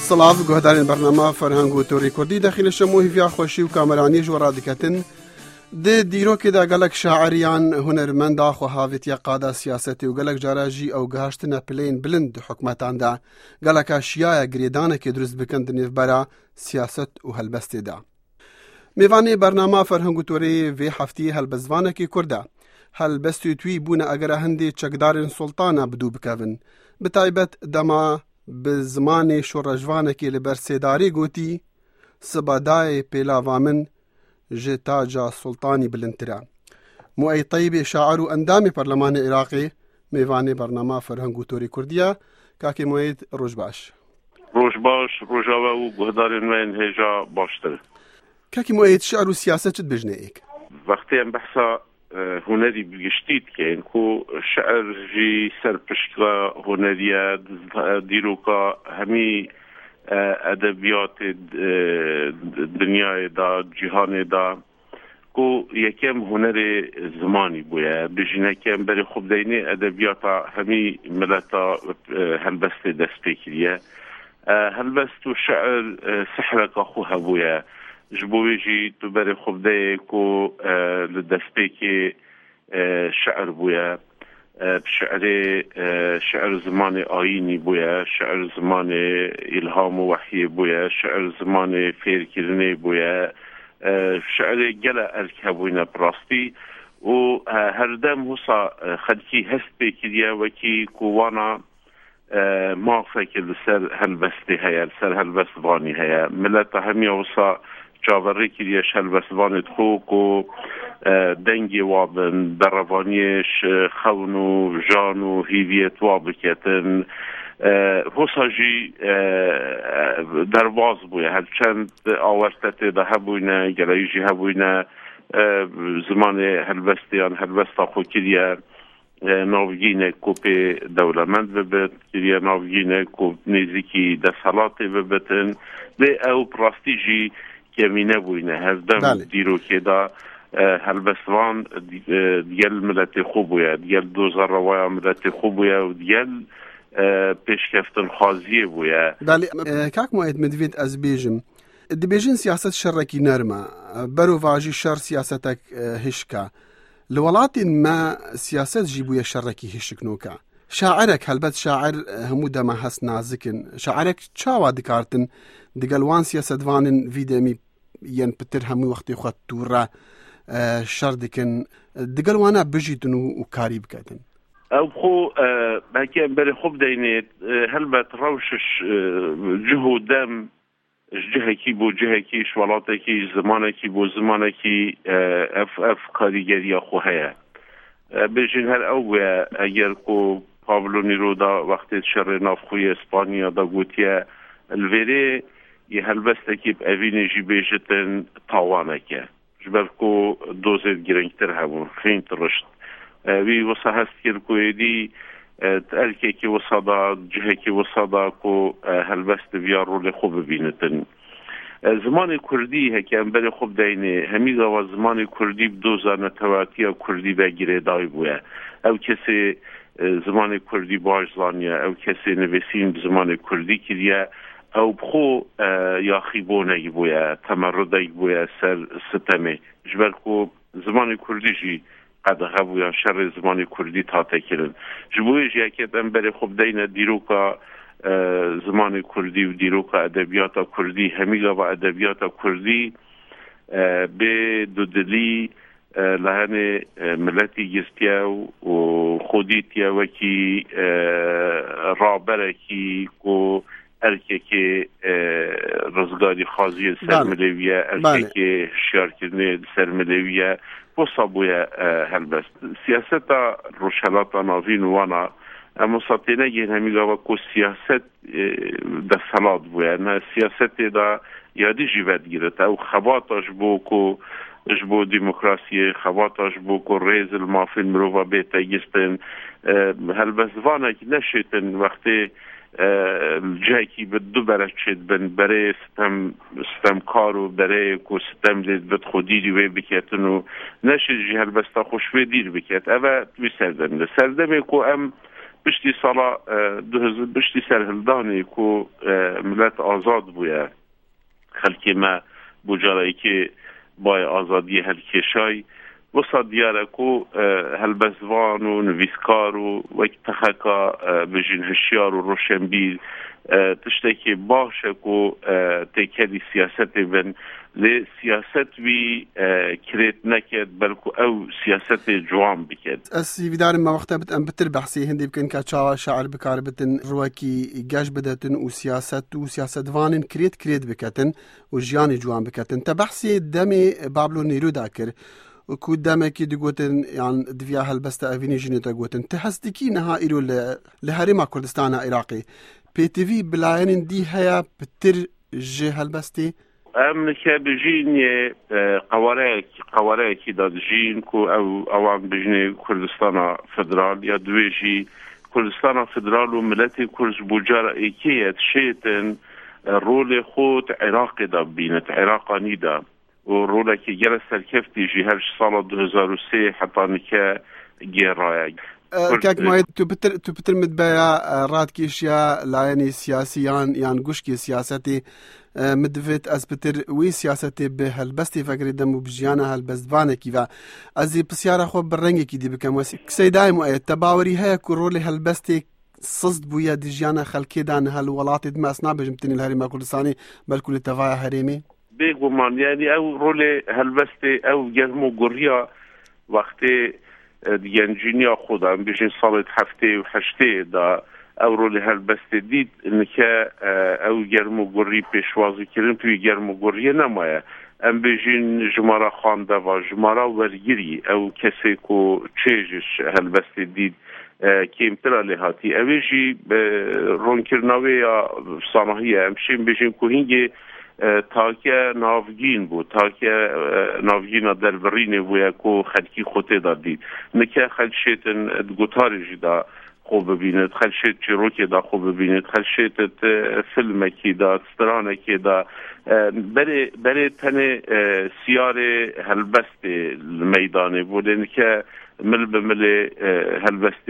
سلاف گهدارین برنامه فرهنگ و توری کردی داخل شموه ویا خوشی و کامرانی جورا دکتن ده دیرو که دا گلک شاعریان هنرمند آخو هاویت یا قادا سیاستی و گلک جاراجی او گهاشتن پلین بلند حکمتان دا گلک اشیاء گریدانه که درست بکند نیف برا سیاست و هلبستی دا. میوانی برنامه فرهنگ و توری وی هفتی هلبزوانه که کرده هلبستی توی بونه اگر هندی چکدارین سلطانه بدو بکون بتایبت دما به زمان شورجوانه که لبرسیداری گوتی سبادای پیلاوامن جتاجا سلطانی بلندترا. مؤی طیب شاعر و اندام پارلمان عراقی میوانی برنامه فرهنگ و توری کردیا کاکی مؤید روش باش. روش باش روشاوه و گهدارین من هجا باشتر. کاکی مؤید شعر و سیاست چد بجنه ایک؟ وقتی هم بحثا هنری بگشتید که اینکو شعر جی سرپشتگاه هنریه دیروکا همی ادبیات دنیای دا جهان دا کو یکم هنر زمانی بوده بجنه که برای خوب دینه ادبیات همی ملتا هلبست دست بکریه هلبست و شعر سحرک خواه بوده جبویجی تو برای خوب ده کو لدسته که شعر بوده شعر زمان آینی بوده شعر زمان الهام و وحی بوده شعر زمان فیرکرنه بوده شعر گله ارکه بوده براستی و هر دم حسا خدکی هست بکریه وکی کوانا معافه که لسر هلبستی هیا لسر هلبستوانی هیا ملت همی حسا جاوری کریش هلبستوانت خوک و دنگی وابن بروانیش خون و جان و هیویت وابکتن حسا جی درواز بویه هرچند آورتت ده هبوینه گلایی جی هبوینه زمان هلبستیان هلبستا خو کریه ناوگینه کوپ دولمند ببت کریه ناوگینه کوپ نیزیکی دستالات ببتن به او پراستی جی کمینه بوینه هردم دیرو که دا هلبستوان دیل ملت خوب بوید دیل دوزار روای ملت خوب بوید و دیل پیشکفتن خازیه بوید بله کاک مؤید مدوید از بیجم دی بیجن سیاست شرکی نرمه برو واجی شر سیاستک هشکا لولات ما سیاست جیبوی شرکی هشکنوکا شاعرك هلبت شاعر همو دما هست نازکن شاعرك چاوا دکارتن دگلوان سیاست وانن ویدمی ین پتر همو وقتی خود تورا شر دکن دگلوانا بجیتن و کاری بکتن او خو باکی بری خوب دینید هلبت روشش جهو دم جهکی بو جهکی شوالاتکی زمانکی بو زمانکی اف کاریگری خو هیا بجین هر او اگر کو پابلو نیرودا وقتی شر نافخوی اسپانیا دا گوتیه الویره یه هلبسته که اوینه جی بیجتن تاوانه که جبر کو دوزید گرنگتر همون خیلی ترشت وی وصا هست که دی تلکه که وصا دا جهه که وصا دا کو هلبست بیار رول خوب ببینتن زمان کردی هکی امبر خوب دینه همیگه و زمان کردی بدوزانه تواتی کردی بگیره دای بویه او کسی زمان کردی باش زانیه او کسی نویسین زمان کردی کریه او بخو یا خیبونه بویه تمرده بویه سر ستمه جبر کو زمان کردی جی قد غبویه شر زمان کردی تا تکرن جبویه جی اکید امبر خوب دینه دیروکا زمان کردی و دیروکا ادبیات کردی همیگه و ادبیات کردی به دودلی لحن ملتی گستیا و خودیتیا وکی رابرکی کو ارکه که رزگاری خازی سرملویه ارکه که شیار کرنه سرملویه بسا بویه هلبست سیاست روشلات ناوین وانا اما ساتینه گین همیگه وکو سیاست ده سلات بویه نه سیاست ده یادی جیوت گیرد او خواتاش بو که جبو ديمقراطية خواطش بو كوريز المافين مروفا بيتا يستن هالبزوانك نشيتن وقتي جاكي بدو برشد بن بري ستم كارو بري كو ستم لید بد خودی وی بکتن و نشد جی هالبستا خوشوی دیر بکت اوه توی سردم کو ام بشتی سالا 2000 بشتی سرهلدانی کو ملت آزاد بوده خلکی ما بجارایی که با آزادی هلکشای وسط دیاره کو هلبزوان و نویسکار و وقت تخکا بجین هشیار و روشنبیر تشتکی باشه کو تکلی سیاست بن لی سیاست وی کرید نکد بلکو او سیاست جوان بکد اسی ویدار ما وقتا بتن بتر بحثی هندی بکن که چاوا شاعر بکار بتن رواکی گاش بدتن و سیاست وانن کرید بکتن و جیانی جوان بکتن تا بحثی دمی بابلو نیرو داکر وكو دامكي دقوتن يعني دفيا هالبستا افيني جنيتا قوتن تحسدكي نها إيرو لهرما كردستان عراقي بي تي في بلاين دي هيا بتر جي هالبستي امنكا بجين قواريكي داد جين كو اوان بجني كردستان فدرال يا دويجي كردستان فدرال وملتي كرز بوجارة ايكية شيتن رول خود عراقي دا بينت عراقاني دا ورولك جلس الكفتي جي هرش سالة 2003 حتى نكا جيرايا كاك ما تو بتر مدبايا راد كيشيا لايني سياسيان يعني قشكي سياستي مدفت از بتر وي سياستي بهالبستي فكري دمو بجيانا هالبزبانه كيفا ازي بسيارة خو برنگي كي دي بكم وسي سيداي مؤيد تباوري هيا كرولي هالبستي صصد بويا دي جيانا خلقي دان هالولاتي دم اسنا بجمتني الهريمة كردستاني بل كل تفايا هريمي بيقو مان يعني او رولي هالبستي او جرمو قرية وقتي ديانجينيا خودم بيجين صالة هفته وحشته دا او رولي هالبستي ديد انك او جرمو قري بيشوازي كرن توي جرمو قرية نمايا ام بيجين جمارا خانده و جمارا ورگيري او كسي كو تشيجش هالبستي ديد كيمترا لهاتي اويجي رونكرناوي يا صانهية امشين بيجين كو هنجي تاکه نافگین بود تاکه نافگین دربرینه و کو خلکی خوته دادید نکه خلشتن گوتارجی دا خوب ببیند خلشت چروکی دا خوب ببیند خلشت فیلمکی دا سترانکی دا بره تن سیار هلبست میدانه بودن که مل به مل هلبست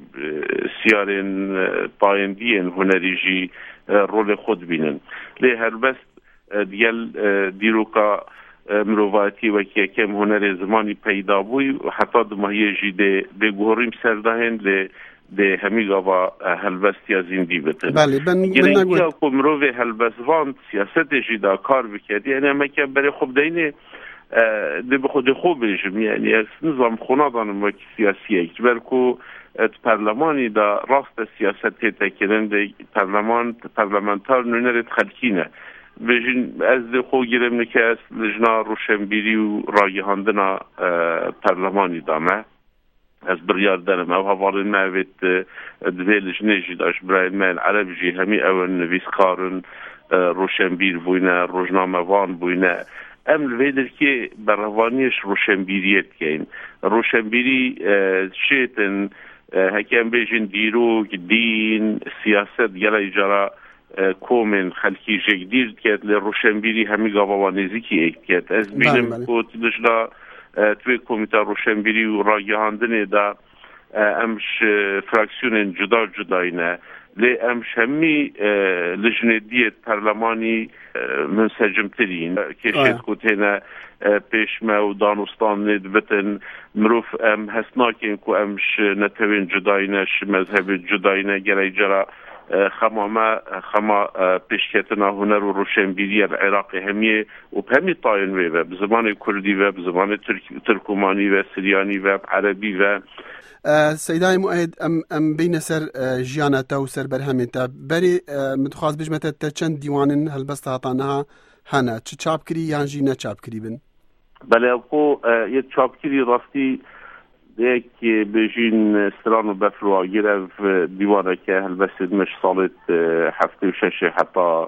سیارن پایندین هنریجی رول خود بینن لی هلبست دیل دیروکا مروواتی و که کم هنر زمانی پیدا بوی و حتی دماهی جیده به گوهریم سردهن ده همیگا و هلبستی از این دیبتن بله یعنی اینکه که مروه هلبسوان سیاست جیده کار بکرد یعنی همه که برای خوب دینه ده به خود خوب بجم یعنی از نظام خونادان و سیاسیه بلکو پارلمانی دا راست سیاست تکرن ده پارلمانتار نونرت خلکینه بجین از خو گیرم نکه از لجنا روشنبیری و راگهاندنا پارلمانی دامه از بریار دنم او هوارین موید دوی لجنه جیداش برای من عرب جی همی او نویسکارن روشنبیر بوینه روزنامه وان بوینه ام ویدر که بروانیش روشنبیریت کن روشنبیری شیطن هکم بجین دیروگ دین سیاست گله جرا کومن خلکی جگدیر کت لروشنبیری همی گاوانیزی کی کت از بینم کو تلجنا توی کمیته روشنبیری و راگهاندنه دا امش فراکسیون جدایینه لی امش همی لجنه دیت پارلمانی منسجمترین کشید کتینه پیشمه و دانستان ندبتن مروف ام هسناکین که امش نتوین جدایینش مذهب جدایینه گلی جرا خما پیشکتنا هنر و روشنبیری العراقی همیه و همی طاین وی و بزمان کردی و بزمان ترکمانی و سریانی و عربی و سيداي مؤيد ام بين سر جيانتا وسر برهمتا بري متخاص بجمتا تشن ديوانن هلبست هاتانها هنا چاپ كري يان جي نه چاپ كري بن بله اكو يه چاپ كري راستي ديك بجين استران و بفروا گرف دیوانه که هلبست مش صالت هفته و شش حتی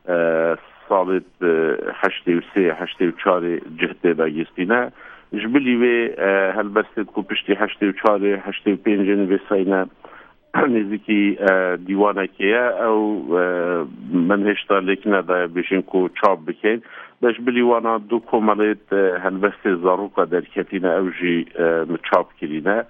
صالت هشته و سه هشته و چار جهده باگستینه جبلی و هلبست کو پشتی هشته و چار هشته و پینجن و سینه نزدیکی دیوانه که او من هشتا لیکنه دا بشین کو چاپ بکن باش بلی وانا دو کمالت هلبست زاروکا در کتینه او جی چاپ کرینه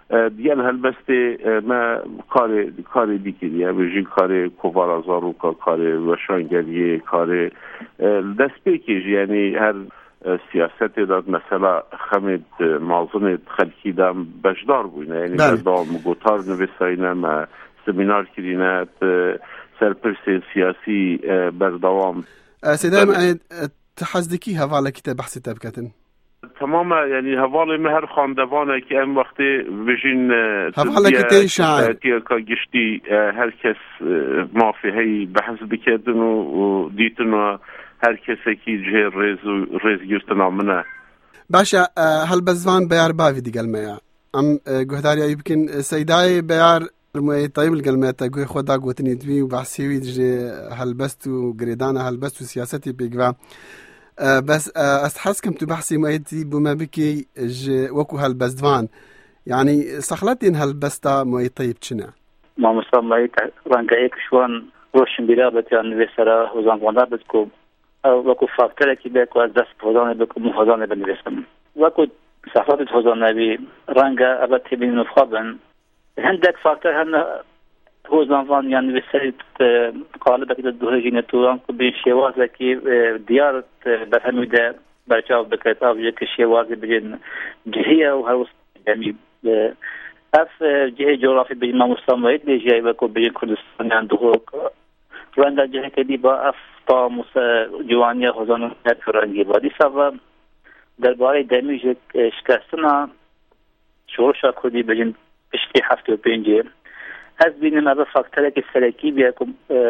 دیان هلبست ما کار دیگه بجی کار کوبارازارو کار وشانگریه کار دست پیکیج یعنی هر سیاست داد مثلا خمید مازن خلکی دام بجدار بوینه یعنی بردام گوتار نویساینه ما سمینار کرینه سرپرس سیاسی بردوام سيدايم تحزدكي هفالة كتاب بحث تبكتن تماما يعني هفالة مهر خاندوانه که ام وقتی بجین هفالة كتاب شاعر که گشتی هر کس مافیهی بحث بکردن و دیتن و هر کسی که جه ریز گرتنا منه باشا هل بزوان بيار بافي دي قلميا ام قهداري يمكن سيداي بيار المي طيب القلميا تقوي خدا قوتني دوي وبحسيوي جي هلبستو قريدانا هلبستو سياستي بيقوا بس استحسكم تبحثي مؤيتي بما بكي وكو هلبزدوان يعني سخلتين هلبستا مؤي طيب چنا ما مصمم رانقايك شوان روشن بلابت يعني بسرا وزان وانا بتكو وكو فاكتور كي بيكو از دست هزانه بكو مهزانه بنویسم وكو صحفات هزانه بي رانقا ابتي بين نفخابن هندك فاكتور هن هزانوان يعني بسريت قالبك الدهجينة توران بين شوازة كي ديارة برهميدة برشاو بكتاب جيك شوازة بين جهية وهروس يعني اف جهة جغرافي بين ما مستمعيد لي جاي وكو بين كردستان عنده رانقا جهة كدي با اف تا جوانی خزانه فرنگی بادی سبب درباره دمیج شکستنا شورش کردی بجن پشتی 75 از بینم از فاکتوری که سرکی بیاکم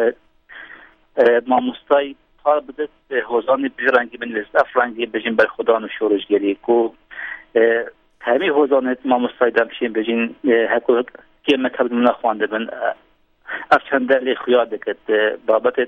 ما مستای کار بده خزانه فرنگی بنویس افرنگی بجن بر خدا و شورش گری کو همین خزانه ما مستای دمشین بجن هکو که مطلب من خوانده بن افچند لی خیال دکت بابت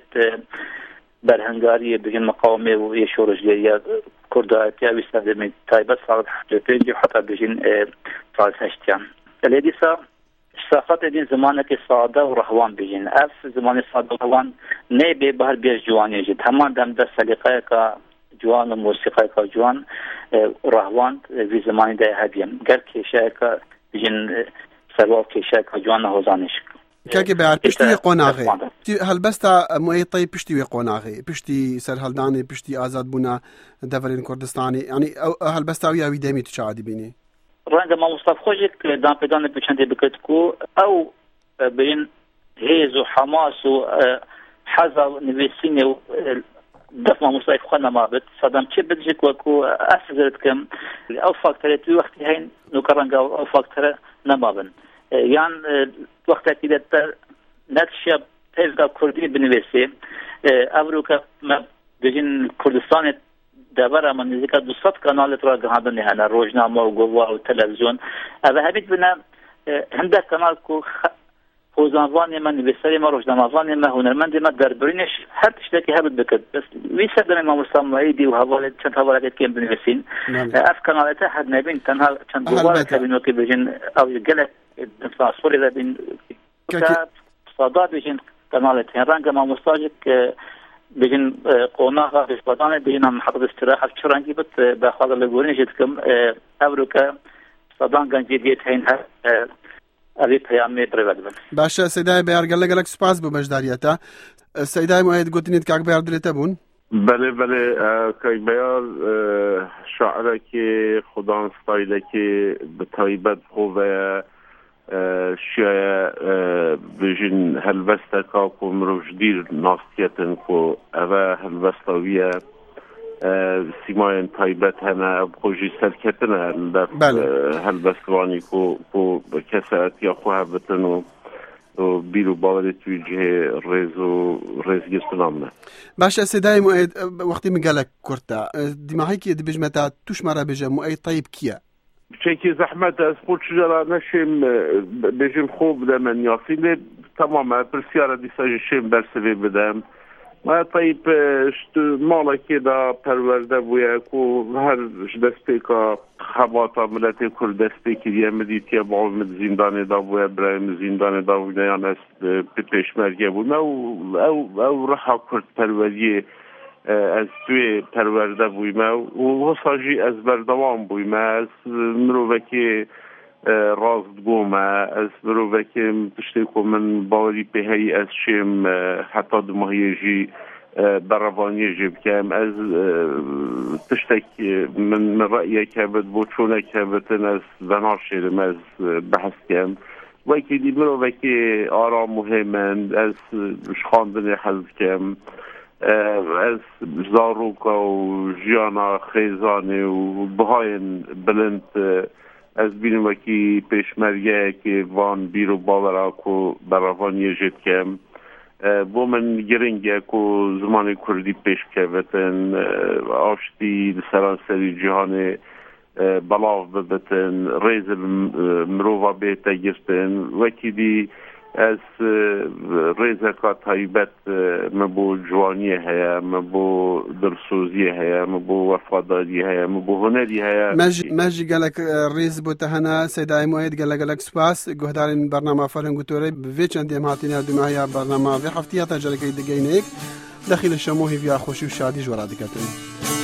برهنگاری بجن مقاومه و یه شورشگری کردایتی اویسته من تایبت سال 85 حتی بجن سال 80 الیدیسا شخصات دین زمانه که ساده و رهوان بجن اف زمان ساده و رهوان نه به بهر بیش جوانی جد تمام دم دست سلیقه که جوان و موسیقی که جوان رهوان وی زمانی ده هدیم گر کشه که بجن سروال کشه که جوان هزانش كاكي بعد بشتي قناغي هل بستا مؤي طيب بشتي قناغي بشتي سر هلداني بشتي آزاد بونا دفرين كردستاني يعني هل بستا ويا ويدامي تشاهدي بيني رانجا ما مصطفى خوجك دان بدان بچنده بكتكو او بين هيز وحماس وحزا نفسيني دفع مصطفى خنا ما بت صدام چه بدجك وكو اسزرت كم او فاكتوري وقت هين نو كرانجا او فاكتور نمابن يعني وقتی که در نتیجه پیدا کردی بنویسی امروکه ما بجن کردستان دبر من نزدیک 200 کانال را گهاندن نه روزنامه و گواه و تلویزیون اما همین بنا هنده کانال کو خوزانوانی من نویسری ما روزنامه‌وانی ما هنرمندی ما دربارینش هر چیزی که هبد بکد بس ویسادن ما مستمعیدی و حواله چند حواله که بنویسین اف کانالات حد نبین تنها چند گواه کبینو که بجن او گله نفاصل إذا بين صادات بيجين كمالتين رانجا ما مستاجك بيجين قوناها في صادان بيجين محطة استراحة في شرانجي بت بأخذ اللي جدكم أبروكا صادان جنجيدية هين أبي بيامي بريبادبن باشا سيداي بيار قال لك سباس بمجداريته سيداي مؤيد قلت نيت كاك بيار دلي تبون بله که بیار شاعره که خدا ستایله که به طایبت خوبه شیعه بجن هلوسته که مروش دیر ناستیتن که اوه هلوستاویه سیماین طایبت هنه بخوشی سرکتنه هلوستوانی که کسایت یا خواه بتن و بیرو باوری توی جه ریز گستنامنه باشه سیدای مؤید وقتی میگلک کرتا دیماهی که دی بجمتا توش مرا بجم مؤید طیب کیه چه زحمت از خود شجرا نشیم بجم خوب دمن یاسیله تمام پرسیاره دیساج شیم برسوی بدم ما طيب مالا كده پرورده بویا کو هر دسته که خباتا ملت کرد دسته که یه مدیتی با زندان دا بویا برایم زندان دا بویا یعنی پیشمرگه بود او رها کرد پروردی از توی پرورده بویم و حساجی از بردوام بویم از مروه که راست بوومە ئەس مرۆڤێکم تشتێک و من باوەری پێ هەیە ئەس شێم حتا دمەهەیەژی بەڕەوانیەژێ بکەم ئەس تشتێک من ڕەیەک هەبێت بۆ چۆنێک هەبێتن ئەس بەناشێرم ئەس بەحەسکەم وەکی دی مرۆڤێکی ئارام و هێمن ئەس شخاندنێ حەز بکەم ئەس زاڕووکە و ژیانە خێزانێ و بەهایەن بلند ئەس بینم وەکی پێشمەرگەیەکی وان بیر و باوەڕاک و بەڕەوانیەژێ بکەم بۆ من گرنگە و زمانی کوردی پێش بکەوێتن ئاشتی سەرانسەری جیهانێ بەڵاو ببێتن ڕێز مرۆڤ بێتە گرتن وەکی دی ئەس ڕێزەکە تایبەت مە بۆ جوانیە هەیە مە بۆ دڵسۆزیە هەیە مە بۆ وەفاداری هەیە مە بۆ هونەری هەیە مەژی گەلک ڕێز بۆتە هەنا سەدای موێت گەلەگەلک سوپاس گۆهدارین بەرنامە فەرهەنگ و تۆرەی بێ چەندێم هاتینە دوماهەیە بەرنامە بێ هەفتیە تا جەرەکەی دگەینێک دەخیل شەمۆ هیڤیا خۆشی و شادی ژۆرا دەکەتن